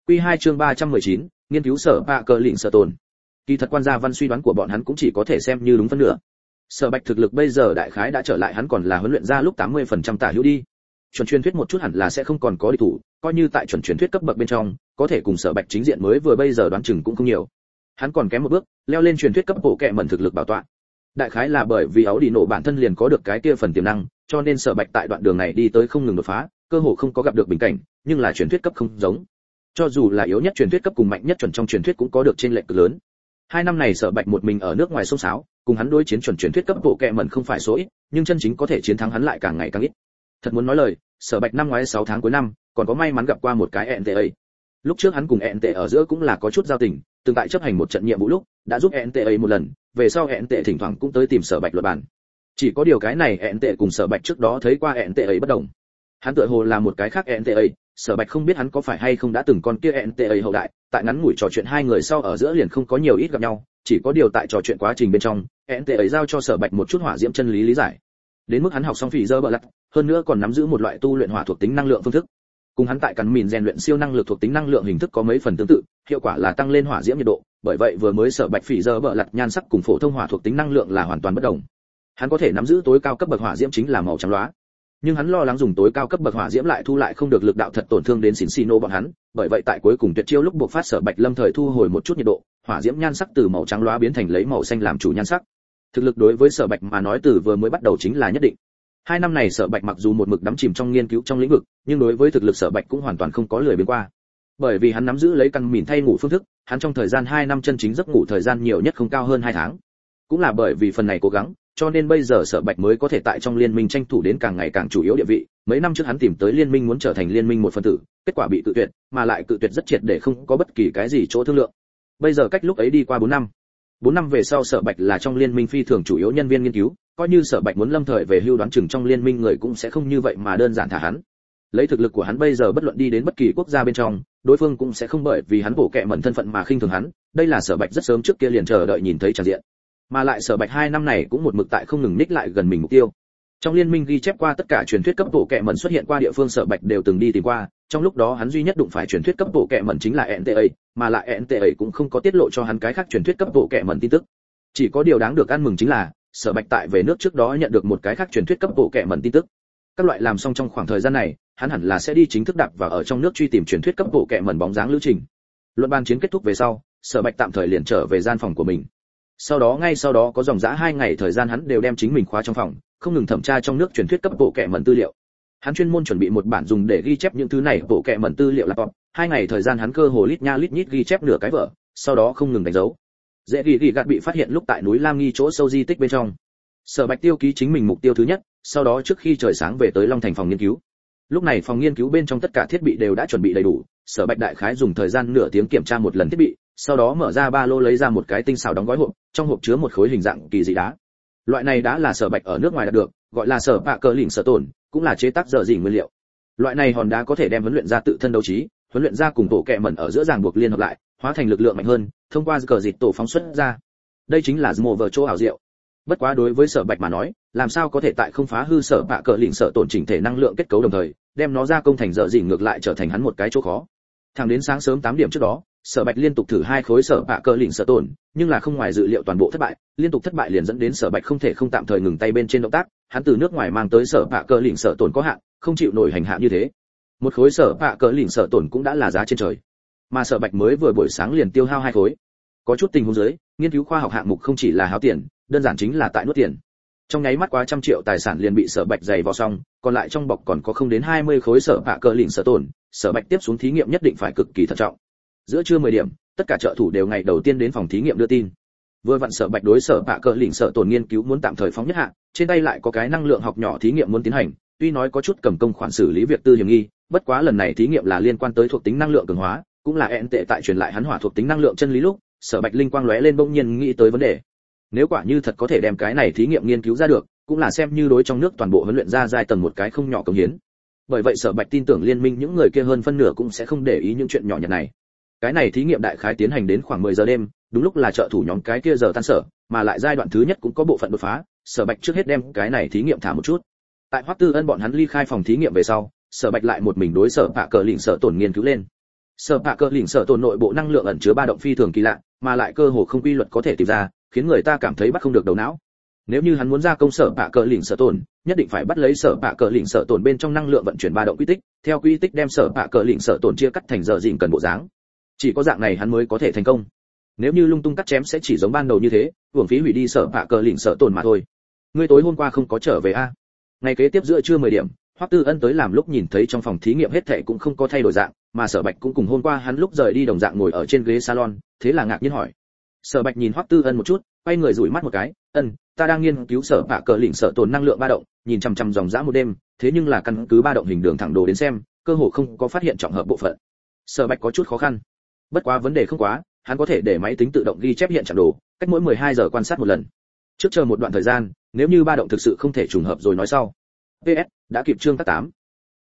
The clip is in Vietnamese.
Quy 2 chương 319, nghiên cứu sở bạ cờ lỉnh sở tồn. Kỳ thật quan gia văn suy đoán của bọn hắn cũng chỉ có thể xem như đúng phân nửa. Sở Bạch thực lực bây giờ đại khái đã trở lại hắn còn là huấn luyện ra lúc 80% tả hữu đi. Chuẩn truyền thuyết một chút hẳn là sẽ không còn có địch thủ, coi như tại chuẩn truyền thuyết cấp bậc bên trong, có thể cùng Sở Bạch chính diện mới vừa bây giờ đoán chừng cũng không nhiều. Hắn còn kém một bước, leo lên truyền thuyết cấp bộ kệ mẩn thực lực bảo tọa. Đại khái là bởi vì áo đi nổ bản thân liền có được cái kia phần tiềm năng, cho nên Sở Bạch tại đoạn đường này đi tới không ngừng đột phá, cơ hồ không có gặp được bình cảnh, nhưng là truyền thuyết cấp không giống. Cho dù là yếu nhất truyền thuyết cấp cùng mạnh nhất chuẩn trong truyền thuyết cũng có được chênh lệch cực lớn. 2 năm này Sở Bạch một mình ở nước ngoài xông xáo, cùng hắn đối chiến chuẩn truyền thuyết cấp bộ kệ mẩn không phải số ít, nhưng chân chính có thể chiến thắng hắn lại càng ngày càng ít. Thật muốn nói lời, Sở Bạch năm ngoái 6 tháng cuối năm, còn có may mắn gặp qua một cái NTA. Lúc trước hắn cùng NTA ở giữa cũng là có chút giao tình, từng tại chấp hành một trận nhiệm vụ lúc, đã giúp NTA một lần, về sau NTA thỉnh thoảng cũng tới tìm Sở Bạch luận bàn. Chỉ có điều cái này NTA cùng Sở Bạch trước đó thấy qua NTA bất đồng. Hắn tựa hồ là một cái khác NTA, Sở Bạch không biết hắn có phải hay không đã từng con kia NTA hậu đại, tại ngắn ngủi trò chuyện hai người sau ở giữa liền không có nhiều ít gặp nhau, chỉ có điều tại trò chuyện quá trình bên trong, NTA giao cho Sở Bạch một chút hỏa diễm chân lý lý giải. Đến mức hắn học xong phỉ dơ bợ lật, hơn nữa còn nắm giữ một loại tu luyện hỏa thuộc tính năng lượng phương thức. Cùng hắn tại cắn mìn rèn luyện siêu năng lực thuộc tính năng lượng hình thức có mấy phần tương tự, hiệu quả là tăng lên hỏa diễm nhiệt độ, bởi vậy vừa mới Sở Bạch phỉ dơ bợ lật nhan sắc cùng phổ thông hỏa thuộc tính năng lượng là hoàn toàn bất đồng. Hắn có thể nắm giữ tối cao cấp bậc hỏa diễm chính là màu trắng loá, nhưng hắn lo lắng dùng tối cao cấp bậc hỏa diễm lại thu lại không được lực đạo thật tổn thương đến xỉn xì nô bọn hắn, bởi vậy tại cuối cùng tuyệt chiêu lúc buộc phát Sở Bạch lâm thời thu hồi một chút nhiệt độ, hỏa diễm nhan sắc từ màu trắng loá biến thành lấy màu xanh làm chủ nhan sắc. Thực lực đối với Sở Bạch mà nói từ vừa mới bắt đầu chính là nhất định. 2 năm này Sở Bạch mặc dù một mực đắm chìm trong nghiên cứu trong lĩnh vực, nhưng đối với thực lực Sở Bạch cũng hoàn toàn không có lười biếng qua. Bởi vì hắn nắm giữ lấy căn mìn thay ngủ phương thức, hắn trong thời gian 2 năm chân chính giấc ngủ thời gian nhiều nhất không cao hơn 2 tháng. Cũng là bởi vì phần này cố gắng, cho nên bây giờ Sở Bạch mới có thể tại trong liên minh tranh thủ đến càng ngày càng chủ yếu địa vị. Mấy năm trước hắn tìm tới liên minh muốn trở thành liên minh một phần tử, kết quả bị cự tuyệt, mà lại cự tuyệt rất triệt để không có bất kỳ cái gì chỗ thương lượng. Bây giờ cách lúc ấy đi qua 4 năm. 4 năm về sau Sở Bạch là trong liên minh phi thường chủ yếu nhân viên nghiên cứu, coi như Sở Bạch muốn lâm thời về hưu đoán chừng trong liên minh người cũng sẽ không như vậy mà đơn giản thả hắn. Lấy thực lực của hắn bây giờ bất luận đi đến bất kỳ quốc gia bên trong, đối phương cũng sẽ không bởi vì hắn bổ kệ mẩn thân phận mà khinh thường hắn, đây là Sở Bạch rất sớm trước kia liền chờ đợi nhìn thấy tràn diện. Mà lại Sở Bạch 2 năm này cũng một mực tại không ngừng ních lại gần mình mục tiêu. Trong liên minh ghi chép qua tất cả truyền thuyết cấp bộ kệ mẩn xuất hiện qua địa phương Sở Bạch đều từng đi tìm qua, trong lúc đó hắn duy nhất đụng phải truyền thuyết cấp bộ kệ mẩn chính là NTA, mà lại NTA cũng không có tiết lộ cho hắn cái khác truyền thuyết cấp bộ kệ mẩn tin tức. Chỉ có điều đáng được ăn mừng chính là, Sở Bạch tại về nước trước đó nhận được một cái khác truyền thuyết cấp bộ kệ mẩn tin tức. Các loại làm xong trong khoảng thời gian này, hắn hẳn là sẽ đi chính thức đạp vào ở trong nước truy tìm truyền thuyết cấp bộ kệ mẩn bóng dáng lữ trình. Luận bàn chiến kết thúc về sau, Sở Bạch tạm thời liền trở về gian phòng của mình. Ngay sau đó có dòng dã 2 ngày thời gian hắn đều đem chính mình khóa trong phòng, không ngừng thẩm tra trong nước truyền thuyết cấp bộ kệ mẩn tư liệu. Hắn chuyên môn chuẩn bị một bản dùng để ghi chép những thứ này bộ kệ mẩn tư liệu laptop. 2 ngày thời gian hắn cơ hồ lít nha lít nhít ghi chép nửa cái vở, sau đó không ngừng đánh dấu. Dễ ghi gạt bị phát hiện lúc tại núi Lam Nghi chỗ sâu di tích bên trong. Sở Bạch tiêu ký chính mình mục tiêu thứ nhất, sau đó trước khi trời sáng về tới Long Thành phòng nghiên cứu. Lúc này phòng nghiên cứu bên trong tất cả thiết bị đều đã chuẩn bị đầy đủ, Sở Bạch đại khái dùng thời gian nửa tiếng kiểm tra một lần thiết bị, sau đó mở ra ba lô lấy ra một cái tinh xảo đóng gói hộp, trong hộp chứa một khối hình dạng kỳ dị đá. Loại này đá là Sở Bạch ở nước ngoài đạt được, gọi là sở bạ cờ lỉnh sở tổn, cũng là chế tác dở dỉ nguyên liệu. Loại này hòn đá có thể đem huấn luyện ra tự thân đấu trí, huấn luyện ra cùng tổ kệ mẩn ở giữa ràng buộc liên hợp lại, hóa thành lực lượng mạnh hơn, thông qua cờ dịch tổ phóng xuất ra. Đây chính là mồ vở chỗ ảo diệu. Bất quá đối với Sở Bạch mà nói, làm sao có thể tại không phá hư sở bạ cờ lỉnh sở tổn chỉnh thể năng lượng kết cấu đồng thời, đem nó ra công thành dở dỉ ngược lại trở thành hắn một cái chỗ khó. Thẳng đến sáng sớm 8 điểm trước đó, Sở Bạch liên tục thử 2 khối sở bạ cờ lỉnh sở tổn, nhưng là không ngoài dự liệu toàn bộ thất bại, liên tục thất bại liền dẫn đến Sở Bạch không thể không tạm thời ngừng tay bên trên động tác, hắn từ nước ngoài mang tới sở bạ cờ lỉnh sở tổn có hạn, không chịu nổi hành hạ như thế. Một khối sở bạ cờ lỉnh sở tổn cũng đã là giá trên trời, mà Sở Bạch mới vừa buổi sáng liền tiêu hao 2 khối. Có chút tình huống dưới, nghiên cứu khoa học hạng mục không chỉ là háo tiền, đơn giản chính là tại nuốt tiền. Trong nháy mắt quá trăm triệu tài sản liền bị Sở Bạch giày vò xong, còn lại trong bọc còn có không đến 20 khối sở bạ cờ lỉnh sở tổn, Sở Bạch tiếp xuống thí nghiệm nhất định phải cực kỳ thận trọng. Giữa trưa 10 điểm, tất cả trợ thủ đều ngày đầu tiên đến phòng thí nghiệm đưa tin. Vừa vặn Sở Bạch đối sở bạ cờ lỉnh sở tổn nghiên cứu muốn tạm thời phóng nhất hạ, trên tay lại có cái năng lượng học nhỏ thí nghiệm muốn tiến hành, tuy nói có chút cầm công khoản xử lý việc tư hiểm nghi, bất quá lần này thí nghiệm là liên quan tới thuộc tính năng lượng cường hóa, cũng là ẹn tệ tại truyền lại hắn hỏa thuộc tính năng lượng chân lý lúc, Sở Bạch linh quang lóe lên bỗng nhiên nghĩ tới vấn đề. Nếu quả như thật có thể đem cái này thí nghiệm nghiên cứu ra được, cũng là xem như đối trong nước toàn bộ huấn luyện ra giai tầng một cái không nhỏ cống hiến. Bởi vậy Sở Bạch tin tưởng liên minh những người kia hơn phân nửa cũng sẽ không để ý những chuyện nhỏ nhặt này. Cái này thí nghiệm đại khái tiến hành đến khoảng 10 giờ đêm, đúng lúc là trợ thủ nhóm cái kia giờ tan sở, mà lại giai đoạn thứ nhất cũng có bộ phận đột phá, Sở Bạch trước hết đem cái này thí nghiệm thả một chút. Tại Hoắc Tư Ân bọn hắn ly khai phòng thí nghiệm về sau, Sở Bạch lại một mình đối sở bạ cờ lỉnh sở tổn nghiên cứu lên. Sở bạ cờ lỉnh sở tồn nội bộ năng lượng ẩn chứa ba động phi thường kỳ lạ, mà lại cơ hồ không quy luật có thể tìm ra, khiến người ta cảm thấy bắt không được đầu não. Nếu như hắn muốn ra công sở bạ cờ lỉnh sở tồn, nhất định phải bắt lấy sở bạ cờ lỉnh sở tồn bên trong năng lượng vận chuyển ba động quy tích, theo quy tích đem sở bạ cờ lỉnh sở tồn chia cắt thành giờ dịnh cần bộ dáng. Chỉ có dạng này hắn mới có thể thành công. Nếu như lung tung cắt chém sẽ chỉ giống ban đầu như thế, uổng phí hủy đi sở bạ cờ lỉnh sở tồn mà thôi. Ngươi tối hôm qua không có trở về a? Ngày kế tiếp giữa trưa 10 điểm, Hoắc Tư Ân tới làm lúc nhìn thấy trong phòng thí nghiệm hết thảy cũng không có thay đổi dạng, mà Sở Bạch cũng cùng hôm qua hắn lúc rời đi đồng dạng ngồi ở trên ghế salon, thế là ngạc nhiên hỏi. Sở Bạch nhìn Hoắc Tư Ân một chút, quay người dụi mắt một cái, "Ân, ta đang nghiên cứu sở bạ cờ lỉnh sở tồn năng lượng ba động, nhìn chằm chằm dòng dã một đêm, thế nhưng là căn cứ ba động hình đường thẳng đồ đến xem, cơ hồ không có phát hiện trọng hợp bộ phận." Sở Bạch có chút khó khăn. Bất quá vấn đề không quá, hắn có thể để máy tính tự động ghi chép hiện trạng đồ, cách mỗi 12 giờ quan sát một lần. Trước chờ một đoạn thời gian, nếu như ba động thực sự không thể trùng hợp rồi nói sau. PS, đã kịp chương tác 8,